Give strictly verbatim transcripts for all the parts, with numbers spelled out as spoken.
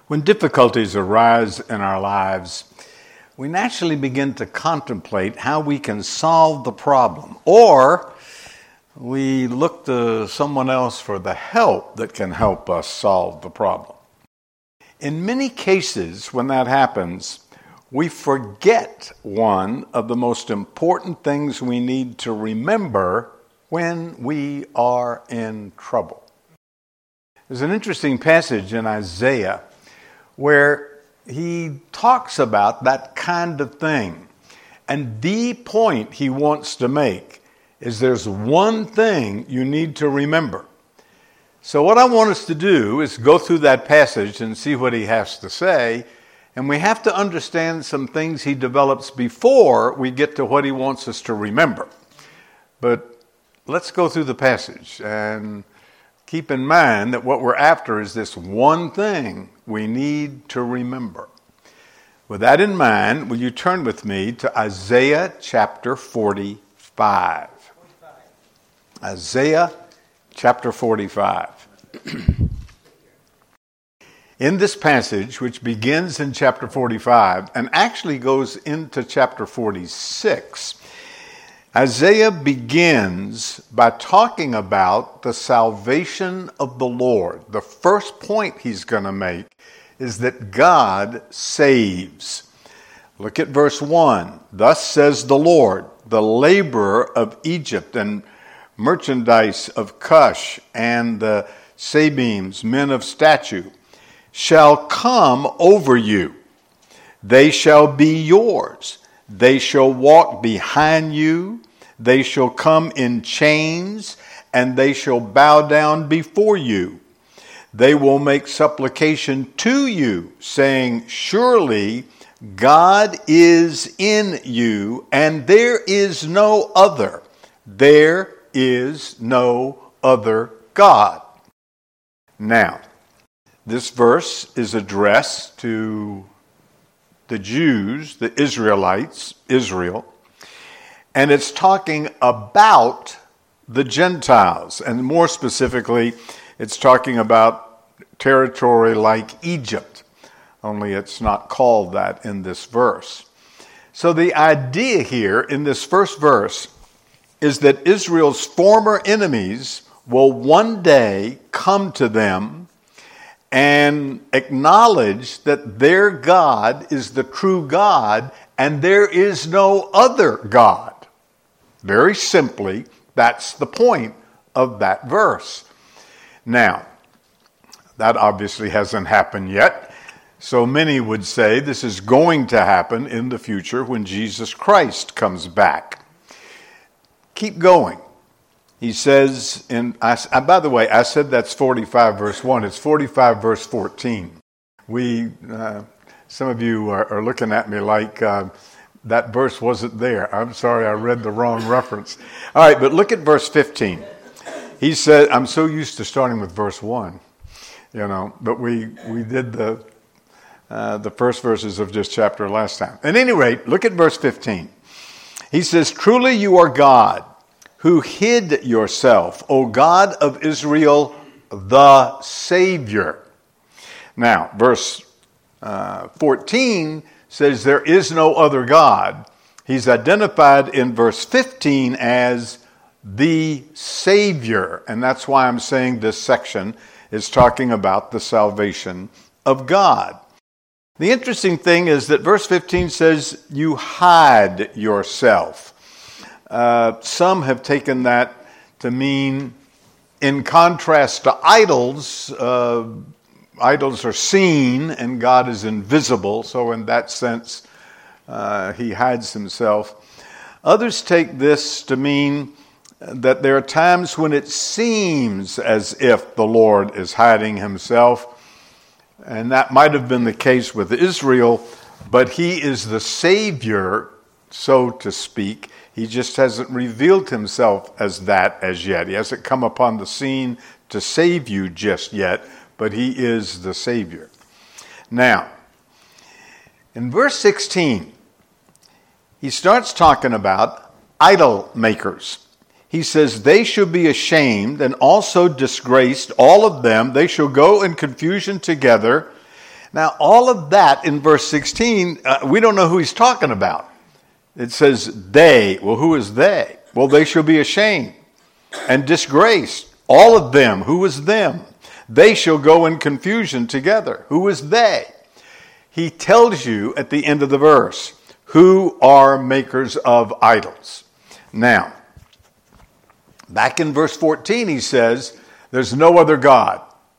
When difficulties arise in our lives, we naturally begin to contemplate how we can solve the problem, or we look to someone else for the help that can help us solve the problem. In many cases, when that happens, we forget one of the most important things we need to remember when we are in trouble. There's an interesting passage in Isaiah where he talks about that kind of thing. And the point he wants to make is there's one thing you need to remember. So what I want us to do is go through that passage and see what he has to say. And we have to understand some things he develops before we get to what he wants us to remember. But let's go through the passage and keep in mind that what we're after is this one thing we need to remember. With that in mind, will you turn with me to Isaiah chapter forty-five? Isaiah chapter forty-five. In this passage, which begins in chapter forty-five and actually goes into chapter forty-six, Isaiah begins by talking about the salvation of the Lord. The first point he's going to make is that God saves. Look at verse one. Thus says the Lord, the laborer of Egypt and merchandise of Cush and the Sabeans, men of statue, shall come over you. They shall be yours. They shall walk behind you. They shall come in chains, and they shall bow down before you. They will make supplication to you, saying, surely God is in you, and there is no other. There is no other God. Now, this verse is addressed to the Jews, the Israelites, Israel, and it's talking about the Gentiles, and more specifically, it's talking about territory like Egypt, only it's not called that in this verse. So the idea here in this first verse is that Israel's former enemies will one day come to them and acknowledge that their God is the true God and there is no other God. Very simply, that's the point of that verse. Now, that obviously hasn't happened yet. So many would say this is going to happen in the future when Jesus Christ comes back. Keep going. He says, in, I, by the way, I said that's forty-five verse one. It's forty-five verse fourteen. We, uh, some of you are, are looking at me like uh, that verse wasn't there. I'm sorry, I read the wrong reference. All right, but look at verse fifteen. He said, I'm so used to starting with verse one, you know, but we, we did the, uh, the first verses of this chapter last time. At any rate, look at verse fifteen. He says, truly you are God, who hid yourself, O God of Israel, the Savior. Now, verse uh, fourteen says there is no other God. He's identified in verse fifteen as the Savior. And that's why I'm saying this section is talking about the salvation of God. The interesting thing is that verse fifteen says, you hide yourself. Uh, some have taken that to mean, in contrast to idols, uh, idols are seen and God is invisible. So in that sense, uh, he hides himself. Others take this to mean that there are times when it seems as if the Lord is hiding himself. And that might have been the case with Israel, but he is the Savior, so to speak. He just hasn't revealed himself as that as yet. He hasn't come upon the scene to save you just yet, but he is the Savior. Now, in verse sixteen, he starts talking about idol makers. He says, they shall be ashamed and also disgraced, all of them. They shall go in confusion together. Now, all of that in verse sixteen, uh, we don't know who he's talking about. It says they. Well, who is they? Well, they shall be ashamed and disgraced. All of them. Who is them? They shall go in confusion together. Who is they? He tells you at the end of the verse, who are makers of idols. Now, back in verse fourteen, he says, there's no other God.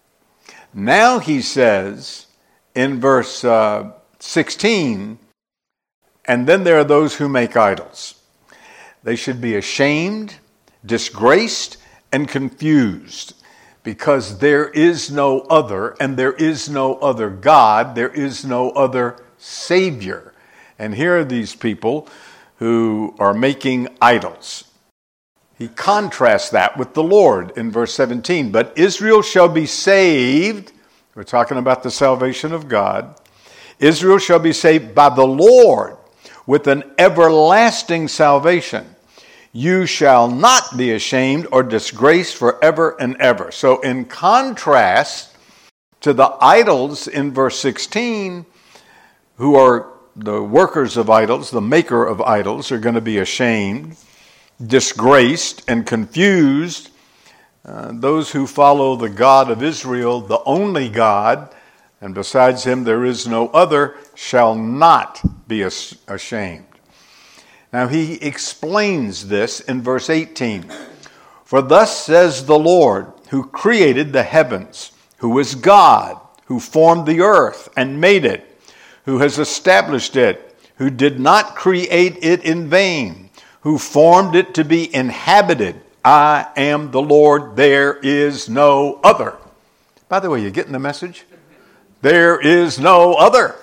Now he says in verse uh, sixteen, and then there are those who make idols. They should be ashamed, disgraced, and confused, because there is no other, and there is no other God, there is no other Savior. And here are these people who are making idols. He contrasts that with the Lord in verse seventeen. But Israel shall be saved. We're talking about the salvation of God. Israel shall be saved by the Lord with an everlasting salvation. You shall not be ashamed or disgraced forever and ever. So in contrast to the idols in verse sixteen, who are the workers of idols, the maker of idols, are going to be ashamed, disgraced, and confused. Uh, those who follow the God of Israel, the only God, and besides him there is no other, shall not be ashamed. Now he explains this in verse eighteen. For thus says the Lord, who created the heavens, who is God, who formed the earth and made it, who has established it, who did not create it in vain, who formed it to be inhabited. I am the Lord, there is no other. By the way, you getting the message? There is no other.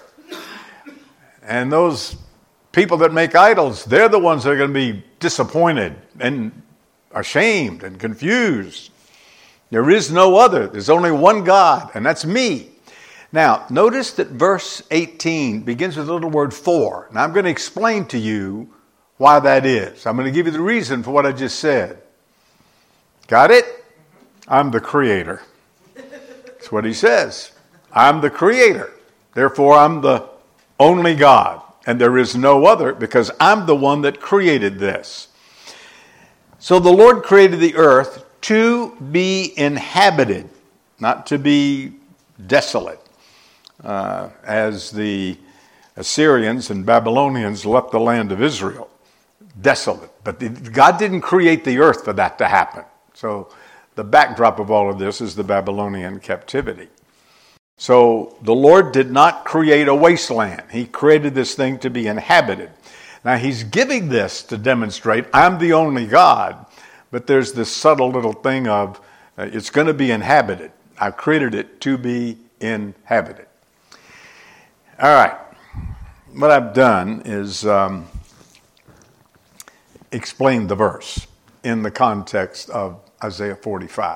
And those people that make idols, they're the ones that are going to be disappointed and ashamed and confused. There is no other. There's only one God, and that's me. Now, notice that verse eighteen begins with the little word for. Now, I'm going to explain to you why that is. I'm going to give you the reason for what I just said. Got it? I'm the creator. That's what he says. I'm the creator. Therefore, I'm the only God. And there is no other, because I'm the one that created this. So the Lord created the earth to be inhabited, not to be desolate, uh, as the Assyrians and Babylonians left the land of Israel. Desolate. But the, God didn't create the earth for that to happen. So the backdrop of all of this is the Babylonian captivity. So the Lord did not create a wasteland. He created this thing to be inhabited. Now he's giving this to demonstrate I'm the only God, but there's this subtle little thing of uh, it's going to be inhabited. I created it to be inhabited. All right. What I've done is um, explain the verse in the context of Isaiah forty-five.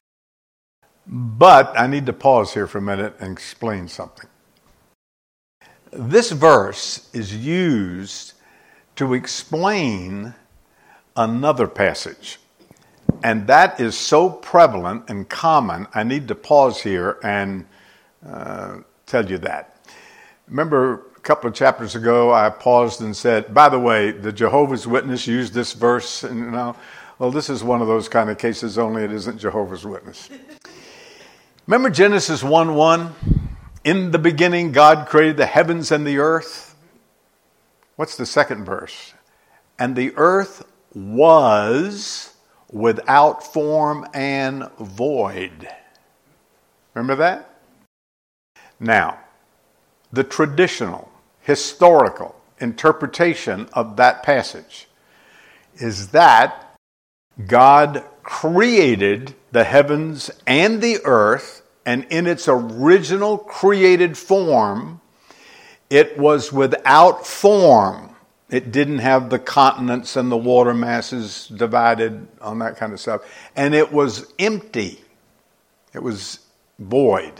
But I need to pause here for a minute and explain something. This verse is used to explain another passage. And that is so prevalent and common, I need to pause here and uh, tell you that. Remember a couple of chapters ago, I paused and said, by the way, the Jehovah's Witness used this verse. And, you know, well, this is one of those kind of cases, only it isn't Jehovah's Witness. Remember Genesis one one? In the beginning, God created the heavens and the earth. What's the second verse? And the earth was without form and void. Remember that? Now, the traditional, historical interpretation of that passage is that God created the heavens and the earth, and in its original created form, it was without form. It didn't have the continents and the water masses divided on that kind of stuff. And it was empty. It was void.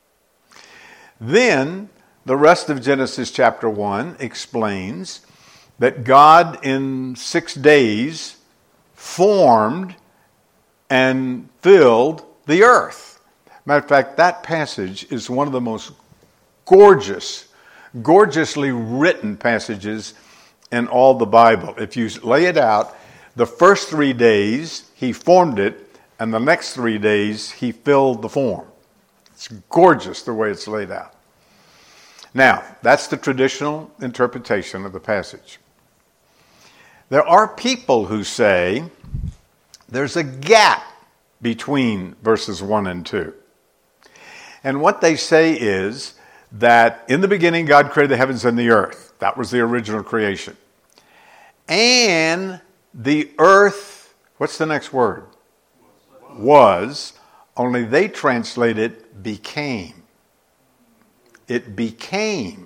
Then the rest of Genesis chapter one explains that God in six days formed and filled the earth. Matter of fact, that passage is one of the most gorgeous, gorgeously written passages in all the Bible. If you lay it out, the first three days he formed it, and the next three days he filled the form. It's gorgeous the way it's laid out. Now, that's the traditional interpretation of the passage. There are people who say there's a gap between verses one and two. And what they say is that in the beginning God created the heavens and the earth. That was the original creation. And the earth, what's the next word? Was, only they translate it became. It became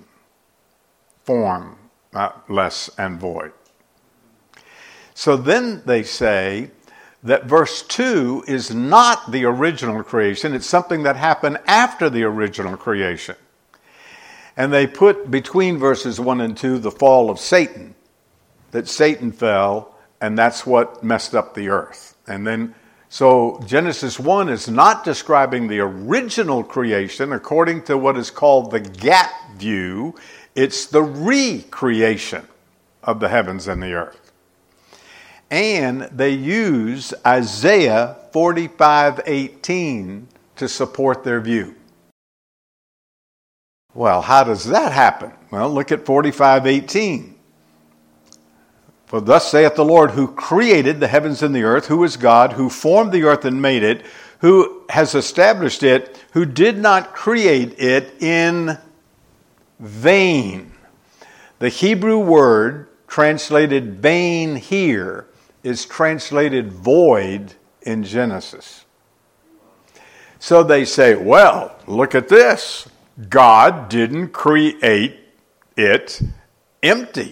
formless and void. So then they say that verse two is not the original creation. It's something that happened after the original creation. And they put between verses one and two the fall of Satan, that Satan fell, and that's what messed up the earth. And then, so Genesis one is not describing the original creation according to what is called the gap view. It's the recreation of the heavens and the earth. And they use Isaiah forty-five eighteen to support their view. Well, how does that happen? Well, look at forty-five eighteen. For thus saith the Lord, who created the heavens and the earth, who is God, who formed the earth and made it, who has established it, who did not create it in vain. The Hebrew word translated vain here is translated void in Genesis. So they say, well, look at this. God didn't create it empty.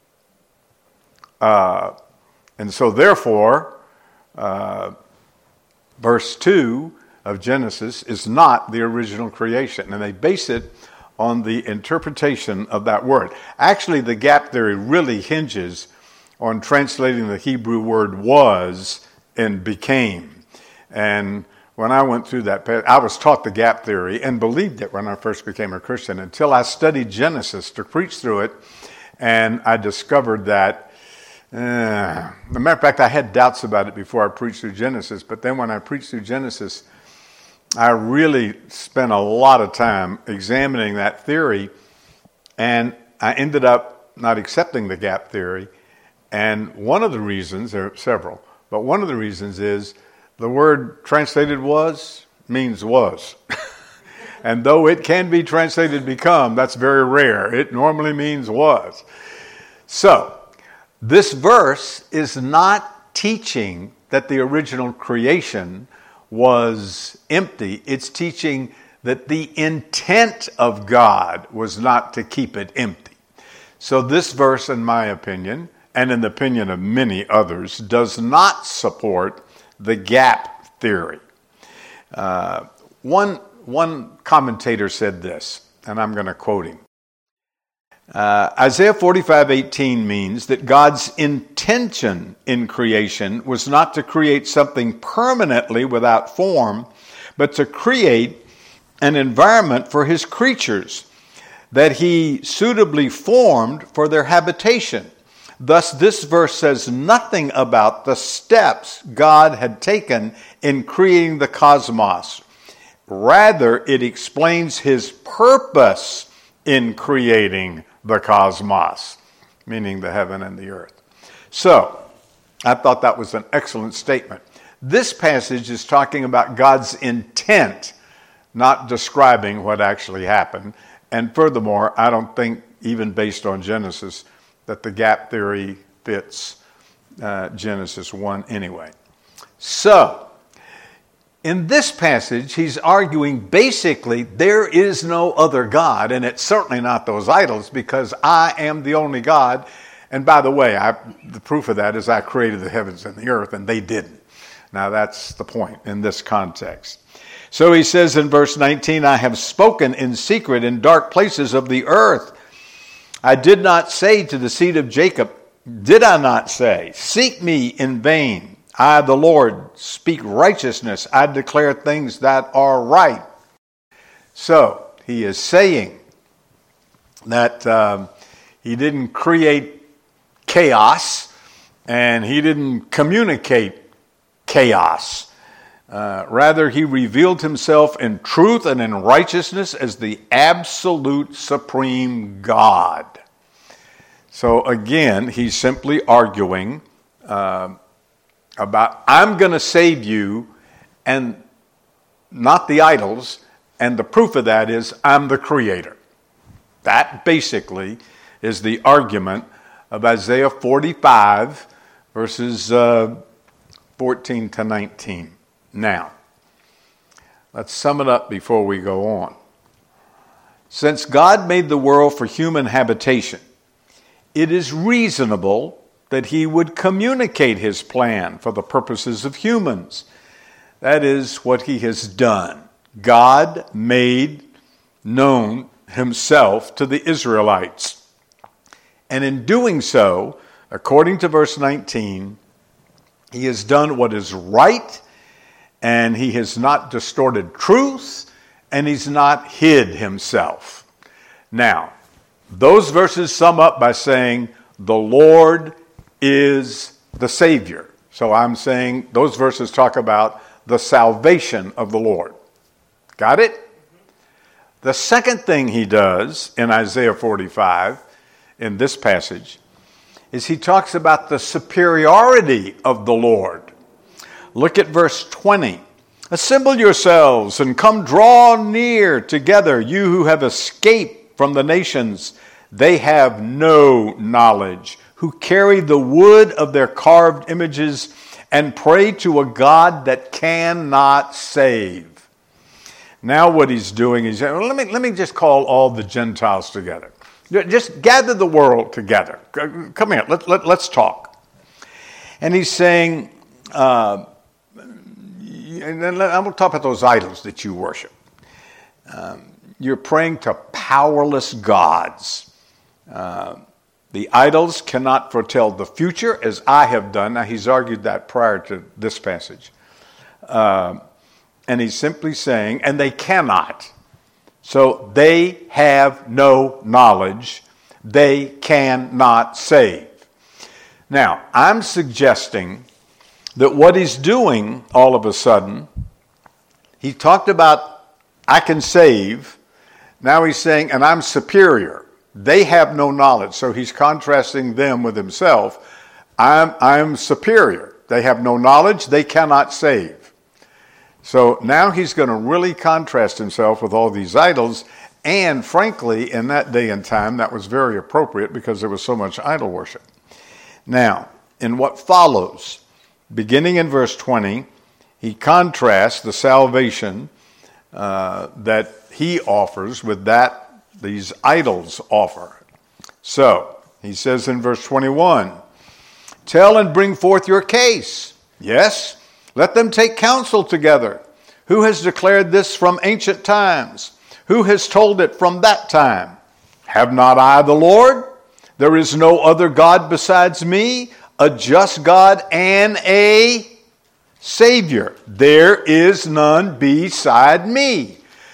Uh, and so therefore, uh, verse two of Genesis is not the original creation. And they base it on the interpretation of that word. Actually, the gap theory really hinges on translating the Hebrew word was and became. And when I went through that, I was taught the gap theory and believed it when I first became a Christian until I studied Genesis to preach through it. And I discovered that, uh, as a matter of fact, I had doubts about it before I preached through Genesis. But then when I preached through Genesis, I really spent a lot of time examining that theory. And I ended up not accepting the gap theory. And one of the reasons, there are several, but one of the reasons is the word translated was means was. And though it can be translated become, that's very rare. It normally means was. So, this verse is not teaching that the original creation was empty. It's teaching that the intent of God was not to keep it empty. So this verse, in my opinion, and in the opinion of many others, does not support the gap theory. Uh, one, one commentator said this, and I'm going to quote him. Uh, Isaiah forty-five eighteen means that God's intention in creation was not to create something permanently without form, but to create an environment for his creatures that he suitably formed for their habitation. Thus, this verse says nothing about the steps God had taken in creating the cosmos. Rather, it explains his purpose in creating the cosmos, meaning the heaven and the earth. So, I thought that was an excellent statement. This passage is talking about God's intent, not describing what actually happened. And furthermore, I don't think, even based on Genesis, that the gap theory fits uh, Genesis one anyway. So, in this passage, he's arguing basically there is no other God, and it's certainly not those idols, because I am the only God. And by the way, I, the proof of that is I created the heavens and the earth, and they didn't. Now that's the point in this context. So he says in verse nineteen, I have spoken in secret in dark places of the earth. I did not say to the seed of Jacob, did I not say, seek me in vain? I, the Lord, speak righteousness. I declare things that are right. So, he is saying that um, he didn't create chaos and he didn't communicate chaos. Uh, rather, he revealed himself in truth and in righteousness as the absolute supreme God. So again, he's simply arguing uh, about, I'm going to save you and not the idols, and the proof of that is I'm the creator. That basically is the argument of Isaiah forty-five, verses uh, fourteen to nineteen. Now, let's sum it up before we go on. Since God made the world for human habitation, it is reasonable that he would communicate his plan for the purposes of humans. That is what he has done. God made known himself to the Israelites. And in doing so, according to verse nineteen, he has done what is right, and he has not distorted truth, and he's not hid himself. Now, those verses sum up by saying, the Lord is the Savior. So I'm saying those verses talk about the salvation of the Lord. Got it? The second thing he does in Isaiah forty-five, in this passage, is he talks about the superiority of the Lord. Look at verse twenty. Assemble yourselves and come draw near together, you who have escaped from the nations. They have no knowledge, who carry the wood of their carved images and pray to a God that cannot save. Now what he's doing is, well, let me, let me just call all the Gentiles together. Just gather the world together. Come here, let, let, let's talk. And he's saying, uh, and then I'm going to talk about those idols that you worship. Um, you're praying to powerless gods. Uh, the idols cannot foretell the future, as I have done. Now, he's argued that prior to this passage. Uh, and he's simply saying, and they cannot. So they have no knowledge. They cannot save. Now, I'm suggesting that what he's doing all of a sudden, he talked about, I can save. Now he's saying, and I'm superior. They have no knowledge. So he's contrasting them with himself. I'm, I'm superior. They have no knowledge. They cannot save. So now he's going to really contrast himself with all these idols. And frankly, in that day and time, that was very appropriate because there was so much idol worship. Now, in what follows, beginning in verse twenty, he contrasts the salvation uh, that he offers with that these idols offer. So, he says in verse twenty-one, tell and bring forth your case. Yes, let them take counsel together. Who has declared this from ancient times? Who has told it from that time? Have not I the Lord? There is no other God besides me, a just God and a Savior. There is none beside me.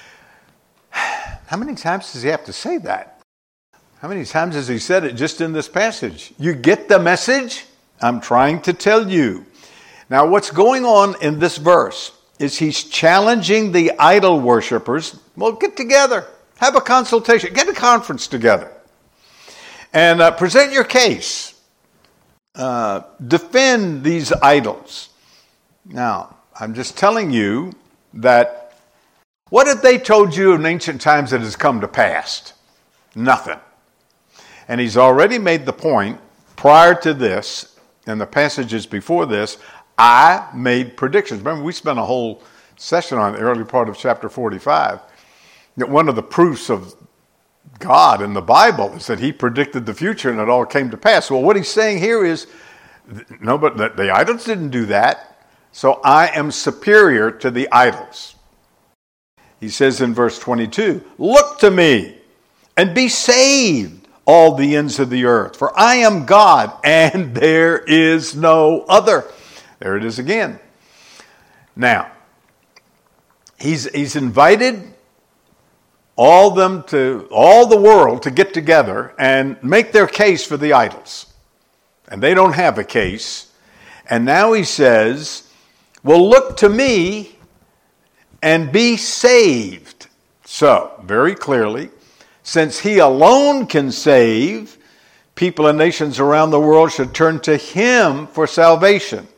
How many times does he have to say that? How many times has he said it just in this passage? You get the message? I'm trying to tell you. Now, what's going on in this verse is he's challenging the idol worshipers. Well, get together. Have a consultation. Get a conference together. And uh, present your case. Uh, defend these idols. Now, I'm just telling you that what have they told you in ancient times that has come to pass? Nothing. And he's already made the point prior to this, in the passages before this, I made predictions. Remember, we spent a whole session on the early part of chapter forty-five. That one of the proofs of God in the Bible is that he predicted the future and it all came to pass. Well, what he's saying here is, no, but the, the idols didn't do that. So I am superior to the idols. He says in verse twenty-two, look to me and be saved, all the ends of the earth. For I am God and there is no other. There it is again. Now, he's, he's invited all them to all the world to get together and make their case for the idols. And they don't have a case. And now he says, well, look to me and be saved. So, very clearly, since he alone can save, people and nations around the world should turn to him for salvation.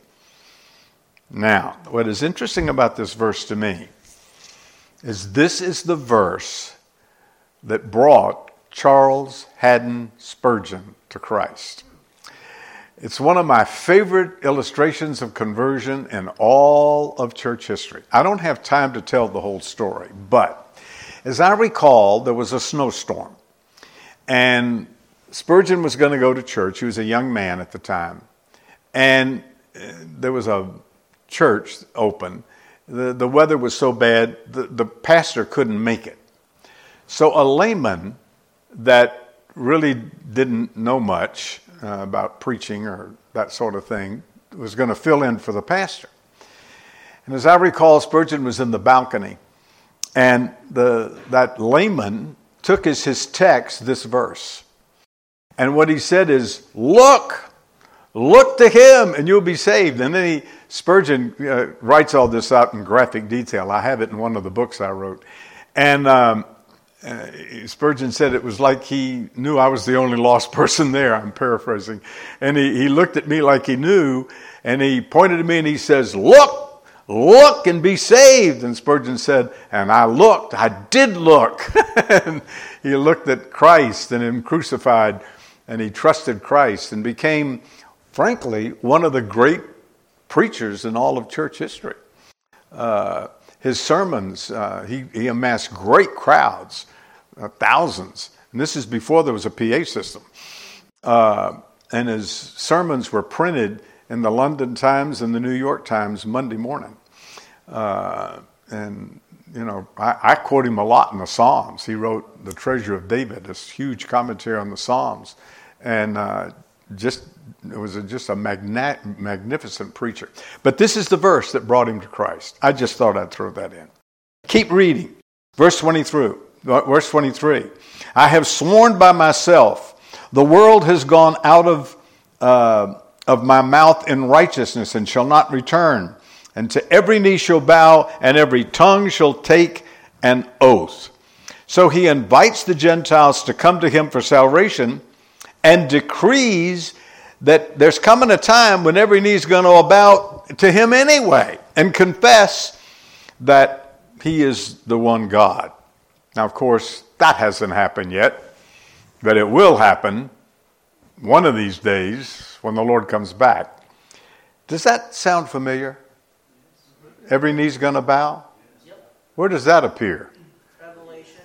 Now, what is interesting about this verse to me is this is the verse that brought Charles Haddon Spurgeon to Christ. It's one of my favorite illustrations of conversion in all of church history. I don't have time to tell the whole story, but as I recall, there was a snowstorm, and Spurgeon was going to go to church. He was a young man at the time, and there was a church open. The, the weather was so bad, the, the pastor couldn't make it. So a layman that really didn't know much uh, about preaching or that sort of thing was going to fill in for the pastor. And as I recall, Spurgeon was in the balcony, and the that layman took as his text this verse. And what he said is, look, look to him and you'll be saved. And then he, Spurgeon uh, writes all this out in graphic detail. I have it in one of the books I wrote. And um, uh, Spurgeon said it was like he knew I was the only lost person there. I'm paraphrasing. And he, he looked at me like he knew, and he pointed at me and he says, look, look and be saved. And Spurgeon said, and I looked, I did look. And he looked at Christ and him crucified, and he trusted Christ and became, frankly, one of the great preachers in all of church history. Uh, his sermons, uh, he, he amassed great crowds, uh, thousands. And this is before there was a P A system. Uh, and his sermons were printed in the London Times and the New York Times Monday morning. Uh, and, you know, I, I quote him a lot in the Psalms. He wrote The Treasure of David, this huge commentary on the Psalms. And uh, just it was a, just a magna- magnificent preacher. But this is the verse that brought him to Christ. I just thought I'd throw that in. Keep reading. Verse twenty-three. Verse twenty-three. I have sworn by myself, the world has gone out of uh, of my mouth in righteousness and shall not return. And to every knee shall bow and every tongue shall take an oath. So he invites the Gentiles to come to him for salvation and decrees that there's coming a time when every knee is going to bow to him anyway and confess that he is the one God. Now, of course, that hasn't happened yet, but it will happen one of these days when the Lord comes back. Does that sound familiar? Every knee's going to bow? Yep. Where does that appear? Revelation.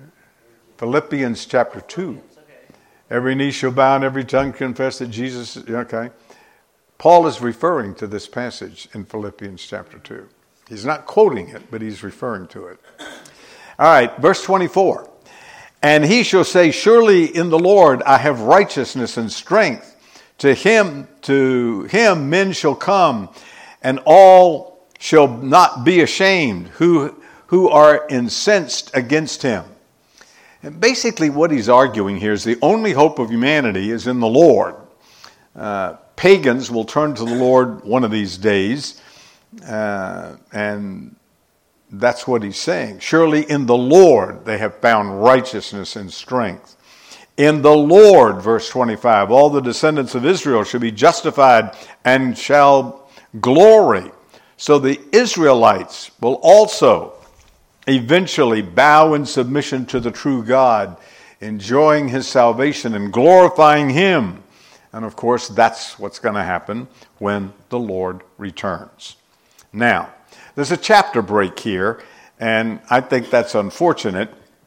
Philippians chapter two. Every knee shall bow and every tongue confess that Jesus is, okay. Paul is referring to this passage in Philippians chapter two. He's not quoting it, but he's referring to it. All right, verse twenty-four. And he shall say, surely in the Lord I have righteousness and strength. To him, to him men shall come, and all shall not be ashamed, who, who are incensed against him. And basically what he's arguing here is the only hope of humanity is in the Lord. Uh, pagans will turn to the Lord one of these days, uh, and that's what he's saying. Surely in the Lord they have found righteousness and strength. In the Lord, verse twenty-five, all the descendants of Israel shall be justified and shall glory. So the Israelites will also eventually bow in submission to the true God, enjoying his salvation and glorifying him. And of course, that's what's going to happen when the Lord returns. Now, there's a chapter break here, and I think that's unfortunate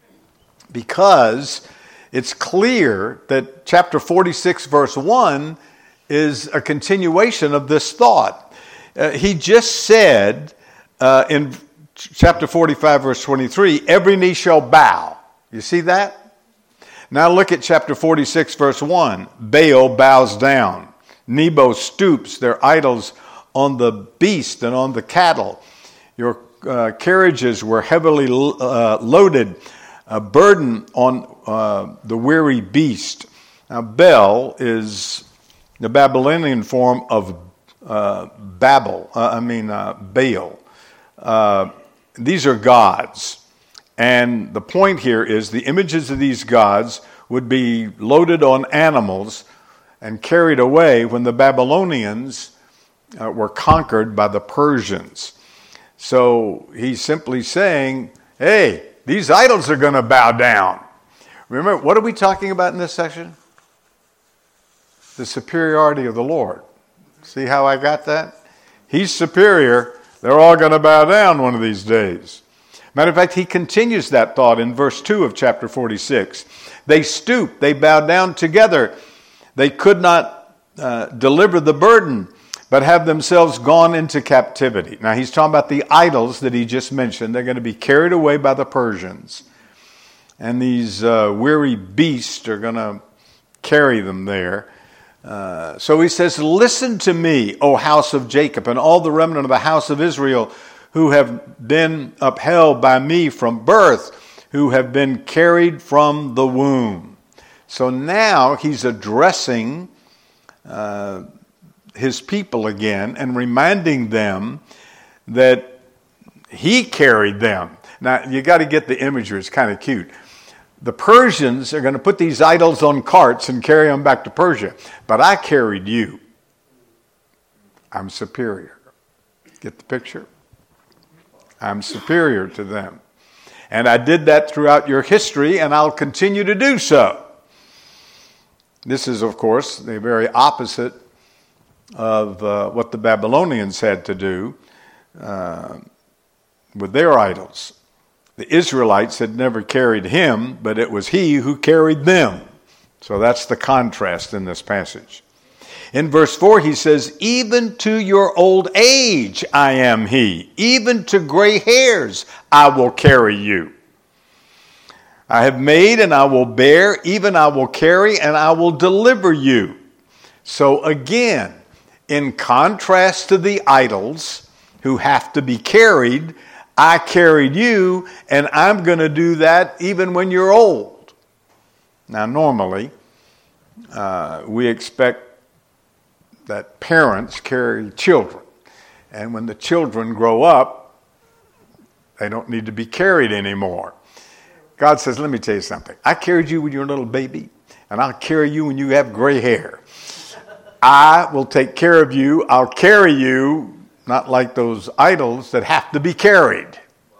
because it's clear that chapter forty-six, verse one is a continuation of this thought. Uh, he just said uh, in chapter forty-five, verse twenty-three, every knee shall bow. You see that? Now look at chapter forty-six, verse one. Baal bows down. Nebo stoops, their idols, on the beast and on the cattle. Your uh, carriages were heavily uh, loaded. Uh, a burden on uh, the weary beast. Now, Bel is the Babylonian form of uh, Babel, uh, I mean uh, Baal. Uh, these are gods. And the point here is the images of these gods would be loaded on animals and carried away when the Babylonians uh, were conquered by the Persians. So he's simply saying, hey, these idols are going to bow down. Remember, what are we talking about in this section? The superiority of the Lord. See how I got that? He's superior. They're all going to bow down one of these days. Matter of fact, he continues that thought in verse two of chapter forty-six. They stooped, they bowed down together. They could not uh, deliver the burden, but have themselves gone into captivity. Now he's talking about the idols that he just mentioned. They're going to be carried away by the Persians. And these uh, weary beasts are going to carry them there. Uh, so he says, listen to me, O house of Jacob, and all the remnant of the house of Israel, who have been upheld by me from birth, who have been carried from the womb. So now he's addressing uh, his people again and reminding them that he carried them. Now, you got to get the imagery. It's kind of cute. The Persians are going to put these idols on carts and carry them back to Persia. But I carried you. I'm superior. Get the picture? I'm superior to them. And I did that throughout your history, and I'll continue to do so. This is, of course, the very opposite of uh, what the Babylonians had to do uh, with their idols. The Israelites had never carried him, but it was he who carried them. So that's the contrast in this passage. In verse four, he says, even to your old age I am he. Even to gray hairs I will carry you. I have made and I will bear, even I will carry and I will deliver you. So again, in contrast to the idols who have to be carried, I carried you, and I'm going to do that even when you're old. Now, normally, uh, we expect that parents carry children. And when the children grow up, they don't need to be carried anymore. God says, let me tell you something. I carried you when you were a little baby, and I'll carry you when you have gray hair. I will take care of you. I'll carry you. Not like those idols that have to be carried.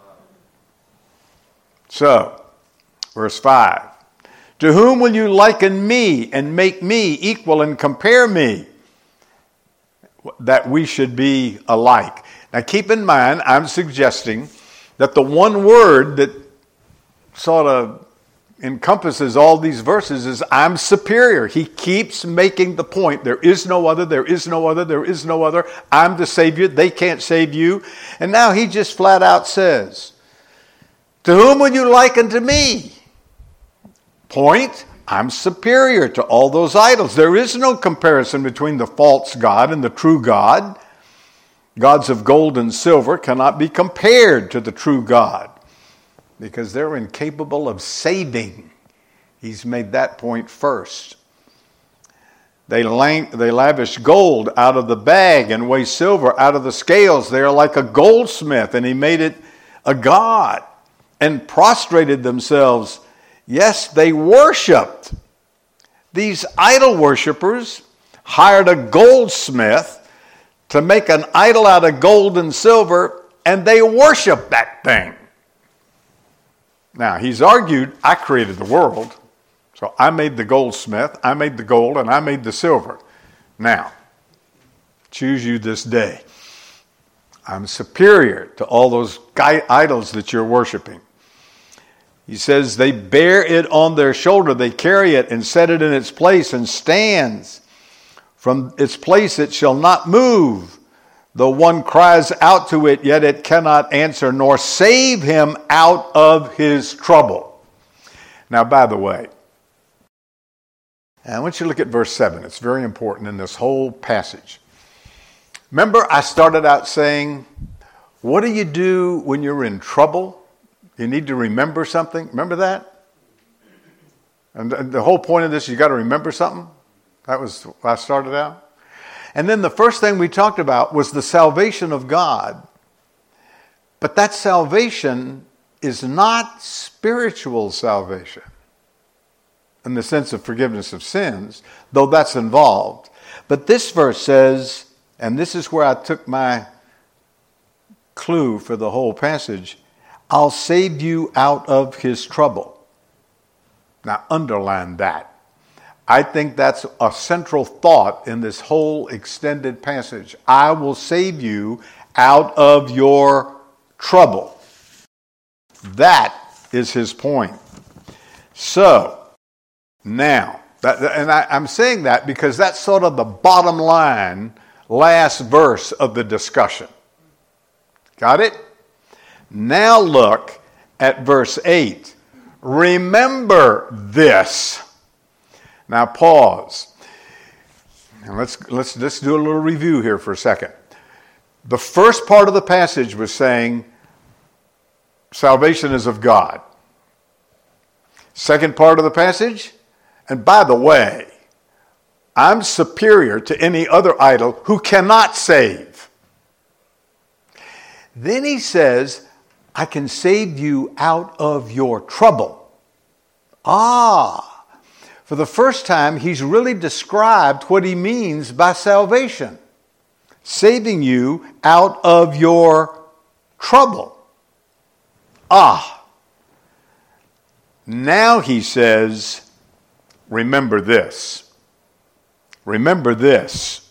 So, verse five. To whom will you liken me and make me equal and compare me? That we should be alike. Now keep in mind, I'm suggesting that the one word that sort of encompasses all these verses is I'm superior. He keeps making the point. There is no other, there is no other, there is no other. I'm the Savior. They can't save you. And now he just flat out says, to whom will you liken to me? Point, I'm superior to all those idols. There is no comparison between the false God and the true God. Gods of gold and silver cannot be compared to the true God, because they're incapable of saving. He's made that point first. They, lang- they lavish gold out of the bag and weigh silver out of the scales. They are like a goldsmith, and he made it a god and prostrated themselves. Yes, they worshipped. These idol worshipers hired a goldsmith to make an idol out of gold and silver, and they worshiped that thing. Now, he's argued, I created the world, so I made the goldsmith, I made the gold, and I made the silver. Now, choose you this day. I'm superior to all those idols that you're worshiping. He says they bear it on their shoulder, they carry it and set it in its place and stands. From its place it shall not move. Though one cries out to it, yet it cannot answer, nor save him out of his trouble. Now, by the way, I want you to look at verse seven. It's very important in this whole passage. Remember, I started out saying, what do you do when you're in trouble? You need to remember something. Remember that? And the whole point of this, you got to remember something. That was what I started out. And then the first thing we talked about was the salvation of God. But that salvation is not spiritual salvation in the sense of forgiveness of sins, though that's involved. But this verse says, and this is where I took my clue for the whole passage, I'll save you out of his trouble. Now underline that. I think that's a central thought in this whole extended passage. I will save you out of your trouble. That is his point. So, now, that, and I, I'm saying that because that's sort of the bottom line, last verse of the discussion. Got it? Now look at verse eight. Remember this. Now pause. And let's let's let's do a little review here for a second. The first part of the passage was saying salvation is of God. Second part of the passage, and by the way, I'm superior to any other idol who cannot save. Then he says, I can save you out of your trouble. Ah, for the first time, he's really described what he means by salvation. Saving you out of your trouble. Ah. Now he says, remember this. Remember this.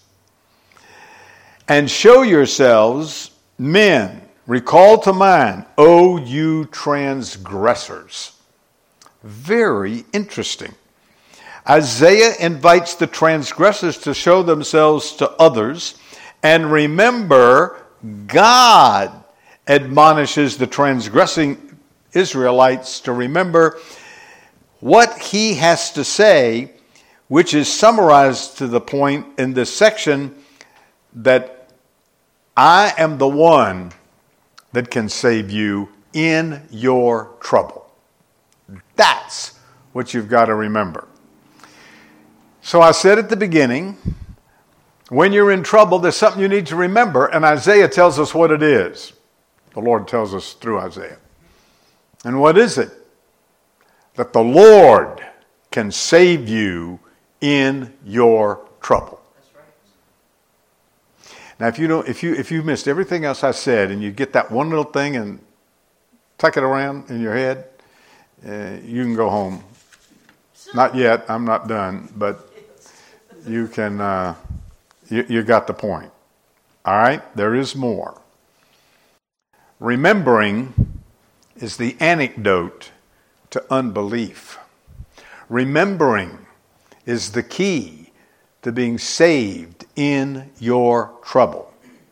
And show yourselves men. Recall to mind, O you transgressors. Very interesting. Isaiah invites the transgressors to show themselves to others, and remember, God admonishes the transgressing Israelites to remember what he has to say, which is summarized to the point in this section that I am the one that can save you in your trouble. That's what you've got to remember. So I said at the beginning, when you're in trouble, there's something you need to remember, and Isaiah tells us what it is. The Lord tells us through Isaiah. And what is it? That the Lord can save you in your trouble. That's right. Now, if you don't, if you if you missed everything else I said, and you get that one little thing and tuck it around in your head, uh, you can go home. Not yet. I'm not done, but you can. Uh, you, you got the point. All right. There is more. Remembering is the antidote to unbelief. Remembering is the key to being saved in your trouble.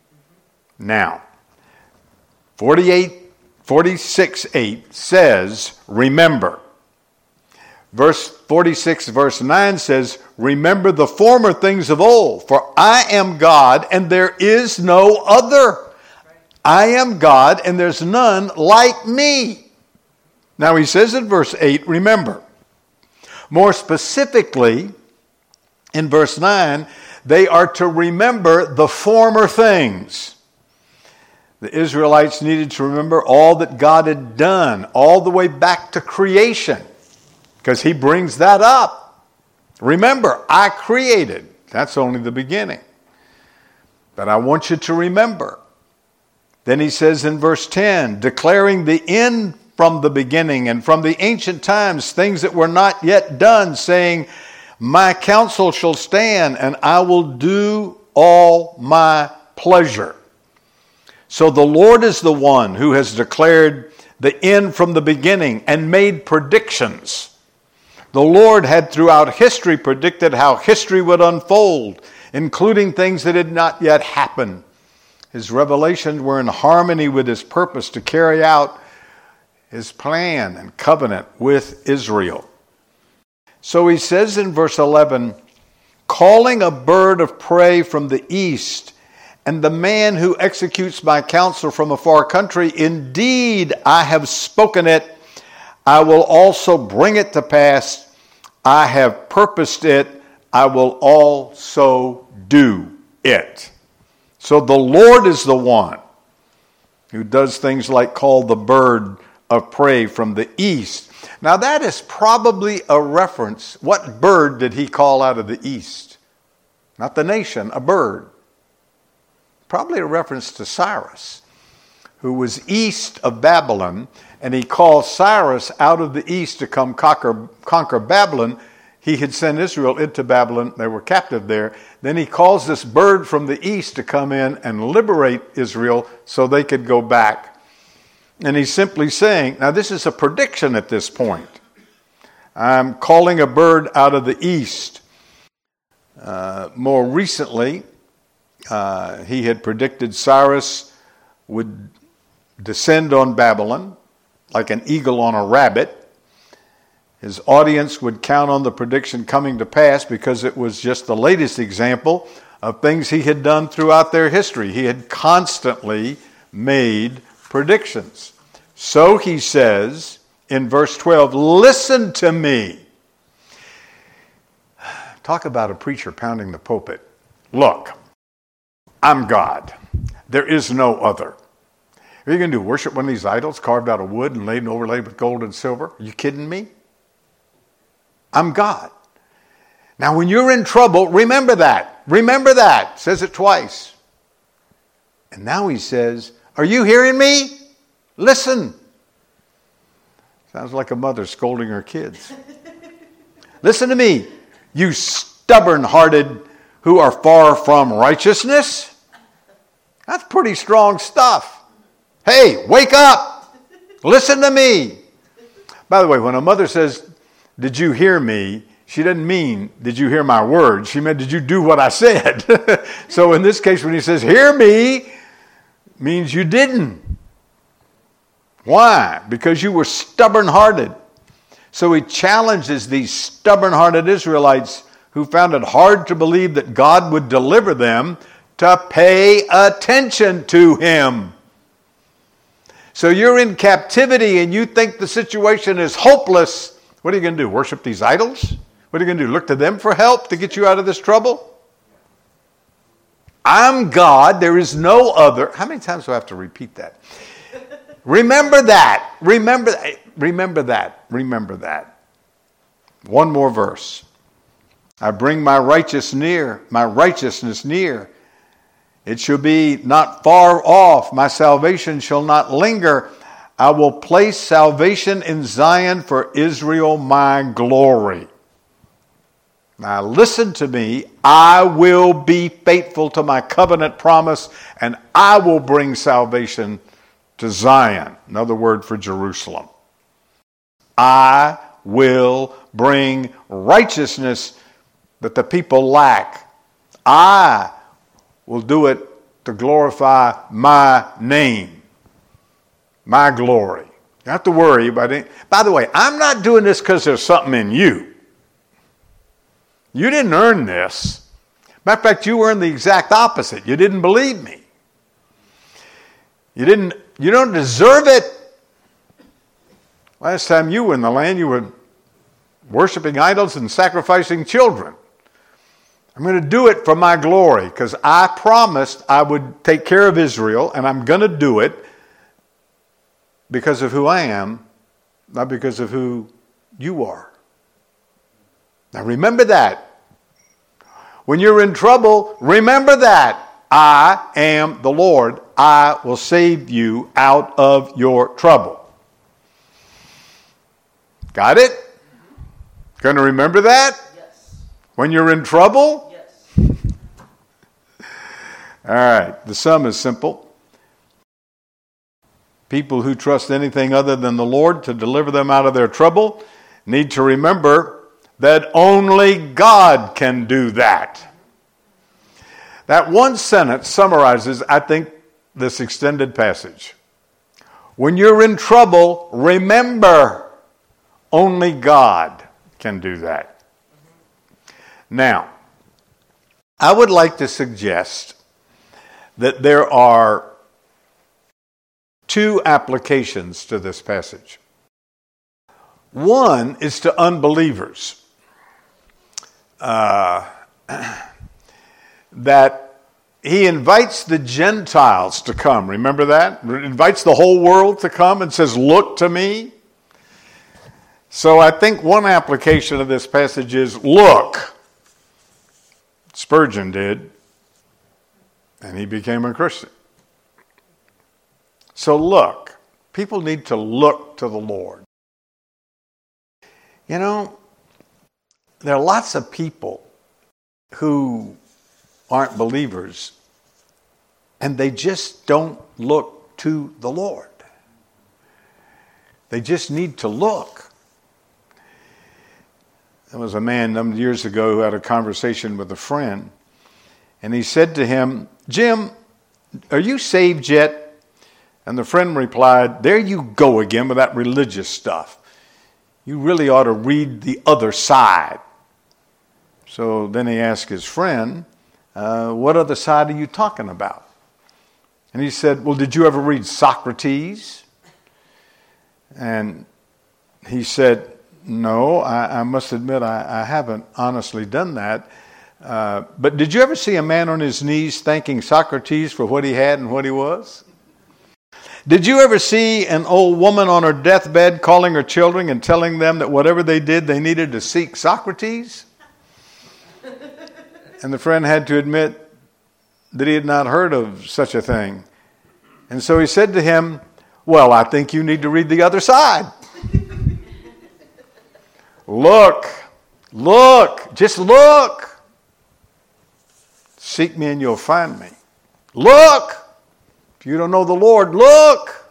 Now, forty-eight, forty-six eight says, remember. Verse forty-six, verse nine says, remember the former things of old, for I am God and there is no other. I am God and there's none like me. Now he says in verse eight, remember. More specifically, in verse nine, they are to remember the former things. The Israelites needed to remember all that God had done, all the way back to creation, because he brings that up. Remember, I created. That's only the beginning. But I want you to remember. Then he says in verse ten, declaring the end from the beginning and from the ancient times, things that were not yet done, saying, my counsel shall stand and I will do all my pleasure. So the Lord is the one who has declared the end from the beginning and made predictions. The Lord had throughout history predicted how history would unfold, including things that had not yet happened. His revelations were in harmony with his purpose to carry out his plan and covenant with Israel. So he says in verse eleven, calling a bird of prey from the east and the man who executes my counsel from a far country. Indeed, I have spoken it. I will also bring it to pass. I have purposed it. I will also do it. So the Lord is the one who does things like call the bird of prey from the east. Now that is probably a reference. What bird did he call out of the east? Not the nation, a bird. Probably a reference to Cyrus, who was east of Babylon, and he called Cyrus out of the east to come conquer, conquer Babylon. He had sent Israel into Babylon. They were captive there. Then he calls this bird from the east to come in and liberate Israel so they could go back. And he's simply saying, now this is a prediction at this point. I'm calling a bird out of the east. Uh, more recently, uh, he had predicted Cyrus would descend on Babylon like an eagle on a rabbit. His audience would count on the prediction coming to pass because it was just the latest example of things he had done throughout their history. He had constantly made predictions. So he says in verse twelve, listen to me. Talk about a preacher pounding the pulpit. Look, I'm God. There is no other. Are you going to do worship one of these idols carved out of wood and laid and overlaid with gold and silver? Are you kidding me? I'm God. Now when you're in trouble, remember that. Remember that. Says it twice. And now he says, are you hearing me? Listen. Sounds like a mother scolding her kids. Listen to me, you stubborn-hearted who are far from righteousness. That's pretty strong stuff. Hey, wake up. Listen to me. By the way, when a mother says, did you hear me? She doesn't mean, did you hear my words? She meant, did you do what I said? So in this case, when he says, hear me, means you didn't. Why? Because you were stubborn-hearted. So he challenges these stubborn-hearted Israelites who found it hard to believe that God would deliver them to pay attention to him. So you're in captivity and you think the situation is hopeless. What are you going to do? Worship these idols? What are you going to do? Look to them for help to get you out of this trouble? I'm God. There is no other. How many times do I have to repeat that? Remember that. Remember, remember that. Remember that. One more verse. I bring my righteous near, my righteousness near. It shall be not far off. My salvation shall not linger. I will place salvation in Zion for Israel, my glory. Now listen to me. I will be faithful to my covenant promise, and I will bring salvation to Zion. Another word for Jerusalem. I will bring righteousness that the people lack. I will do it to glorify my name, my glory. You don't have to worry about it. By the way, I'm not doing this because there's something in you. You didn't earn this. Matter of fact, you earned the exact opposite. You didn't believe me. You didn't. You don't deserve it. Last time you were in the land, you were worshiping idols and sacrificing children. I'm going to do it for my glory because I promised I would take care of Israel, and I'm going to do it because of who I am, not because of who you are. Now remember that. When you're in trouble, remember that. I am the Lord. I will save you out of your trouble. Got it? Going to remember that? Yes. When you're in trouble? Yes. All right. The sum is simple. People who trust anything other than the Lord to deliver them out of their trouble need to remember that only God can do that. That one sentence summarizes, I think, this extended passage. When you're in trouble, remember, only God can do that. Now, I would like to suggest that there are two applications to this passage. One is to unbelievers. Uh, that he invites the Gentiles to come. Remember that? Invites the whole world to come and says, look to me. So I think one application of this passage is, look. Spurgeon did, and he became a Christian. So look. People need to look to the Lord. You know, there are lots of people who aren't believers, and they just don't look to the Lord. They just need to look. There was a man some years ago who had a conversation with a friend, and he said to him, Jim, are you saved yet? And the friend replied, there you go again with that religious stuff. You really ought to read the other side. So then he asked his friend, uh, what other side are you talking about? And he said, well, did you ever read Socrates? And he said, no, I, I must admit I, I haven't honestly done that. Uh, but did you ever see a man on his knees thanking Socrates for what he had and what he was? Did you ever see an old woman on her deathbed calling her children and telling them that whatever they did, they needed to seek Socrates? And the friend had to admit that he had not heard of such a thing. And so he said to him, well, I think you need to read the other side. Look, look, just look. Seek me and you'll find me. Look. If you don't know the Lord, look.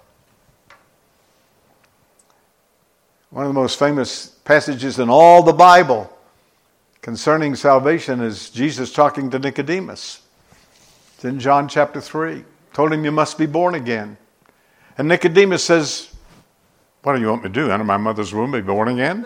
One of the most famous passages in all the Bible concerning salvation is Jesus talking to Nicodemus. It's in John chapter three. Told him you must be born again. And Nicodemus says, what do you want me to do? Out of my mother's womb be born again?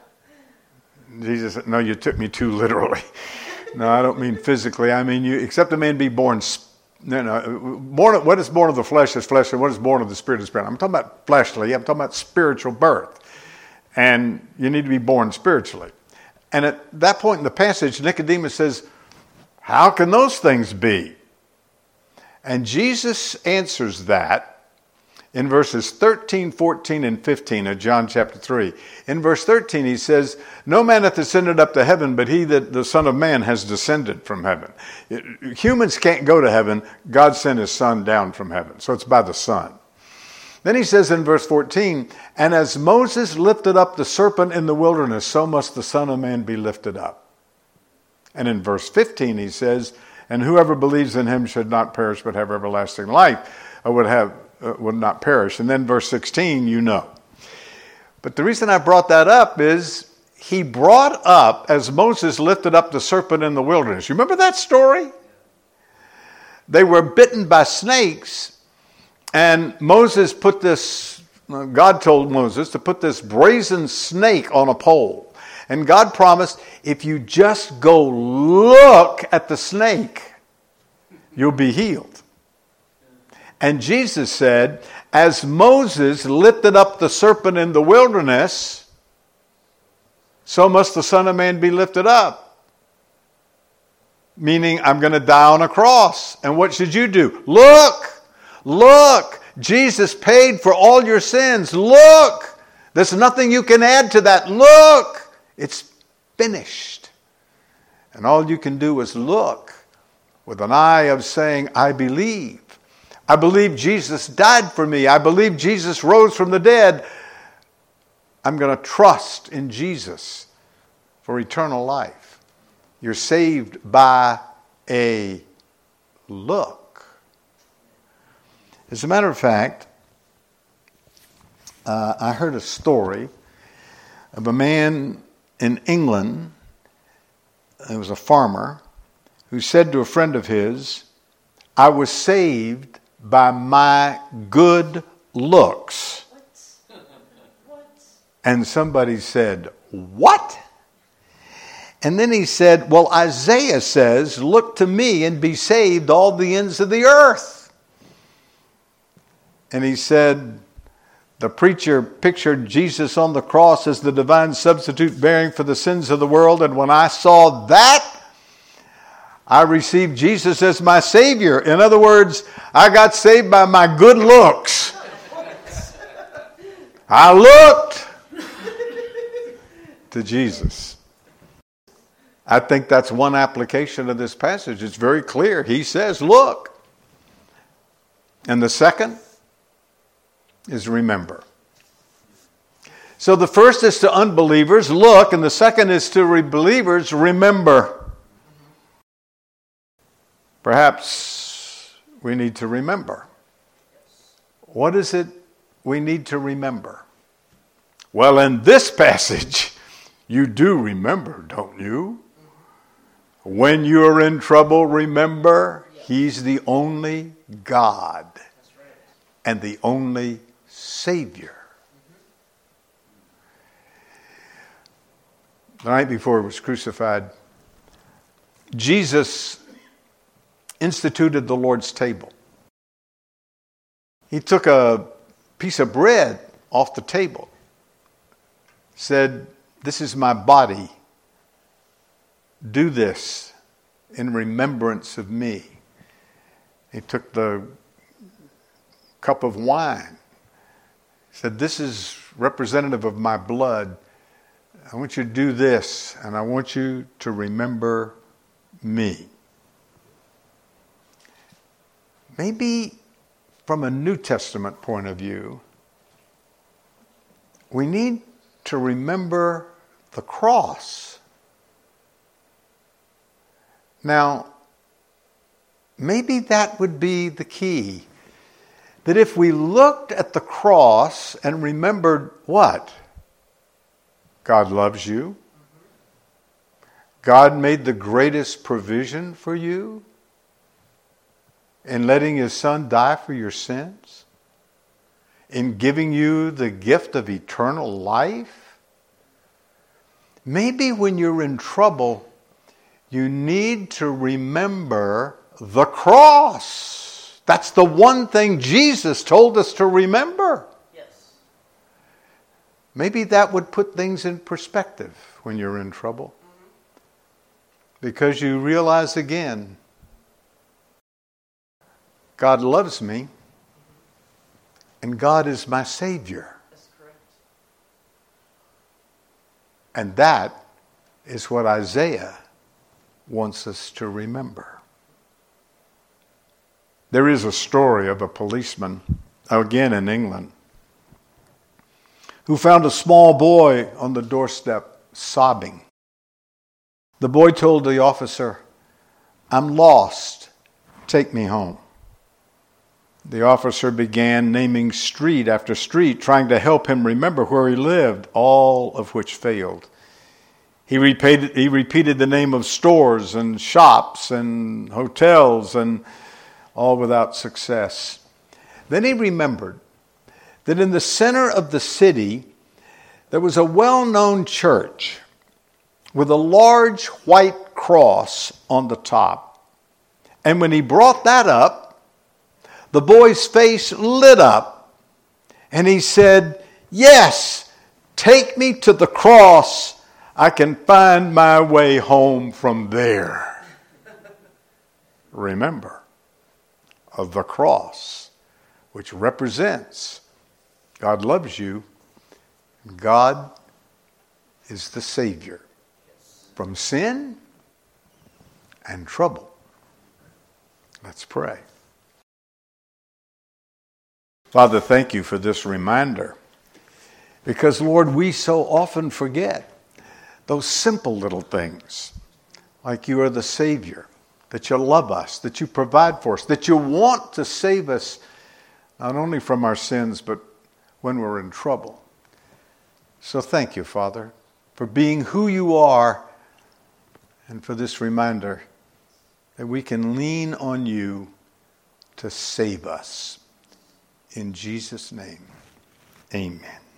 Jesus said, no, you took me too literally. No, I don't mean physically. I mean, you except a man be born spiritually. No, no. Born, what is born of the flesh is flesh, and what is born of the spirit is spirit. I'm talking about fleshly. I'm talking about spiritual birth. And you need to be born spiritually. And at that point in the passage, Nicodemus says, how can those things be? And Jesus answers that in verses thirteen, fourteen, and fifteen of John chapter three. In verse thirteen, he says, no man hath ascended up to heaven, but he that the Son of Man has descended from heaven. It, humans can't go to heaven. God sent his Son down from heaven. So it's by the Son. Then he says in verse fourteen, and as Moses lifted up the serpent in the wilderness, so must the Son of Man be lifted up. And in verse fifteen, he says, and whoever believes in him should not perish, but have everlasting life, or would have Uh, would not perish. And then verse sixteen, you know. But the reason I brought that up is he brought up, as Moses lifted up the serpent in the wilderness. You remember that story? They were bitten by snakes, and Moses put this, God told Moses to put this brazen snake on a pole. And God promised, if you just go look at the snake, you'll be healed. And Jesus said, as Moses lifted up the serpent in the wilderness, so must the Son of Man be lifted up. Meaning, I'm going to die on a cross. And what should you do? Look! Look! Jesus paid for all your sins. Look! There's nothing you can add to that. Look! It's finished. And all you can do is look with an eye of saying, I believe. I believe Jesus died for me. I believe Jesus rose from the dead. I'm going to trust in Jesus for eternal life. You're saved by a look. As a matter of fact, uh, I heard a story of a man in England, he was a farmer, who said to a friend of his, I was saved by my good looks. What? What? And somebody said, what? And then he said, well, Isaiah says, look to me and be saved, all the ends of the earth. And he said, the preacher pictured Jesus on the cross as the divine substitute bearing for the sins of the world. And when I saw that, I received Jesus as my Savior. In other words, I got saved by my good looks. I looked to Jesus. I think that's one application of this passage. It's very clear. He says, look. And the second is remember. So the first is to unbelievers, look, and the second is to believers, remember. Perhaps we need to remember. What is it we need to remember? Well, in this passage, you do remember, don't you? When you're in trouble, remember, He's the only God and the only Savior. The night before He was crucified, Jesus instituted the Lord's table. He took a piece of bread off the table, said, this is my body. Do this in remembrance of me. He took the cup of wine, said, this is representative of my blood. I want you to do this, and I want you to remember me. Maybe from a New Testament point of view, we need to remember the cross. Now, maybe that would be the key. That if we looked at the cross and remembered what? God loves you. God made the greatest provision for you in letting His Son die for your sins, in giving you the gift of eternal life. Maybe when you're in trouble, you need to remember the cross. That's the one thing Jesus told us to remember. Yes. Maybe that would put things in perspective when you're in trouble. Mm-hmm. Because you realize again, God loves me, and God is my Savior. That's correct. And that is what Isaiah wants us to remember. There is a story of a policeman, again in England, who found a small boy on the doorstep sobbing. The boy told the officer, "I'm lost. Take me home." The officer began naming street after street, trying to help him remember where he lived, all of which failed. He repeated, he repeated the name of stores and shops and hotels, and all without success. Then he remembered that in the center of the city, there was a well-known church with a large white cross on the top. And when he brought that up, the boy's face lit up, and he said, "Yes, take me to the cross. I can find my way home from there." Remember, of the cross, which represents God loves you, God is the Savior from sin and trouble. Let's pray. Father, thank you for this reminder, because, Lord, we so often forget those simple little things, like you are the Savior, that you love us, that you provide for us, that you want to save us not only from our sins, but when we're in trouble. So thank you, Father, for being who you are, and for this reminder that we can lean on you to save us. In Jesus' name, amen.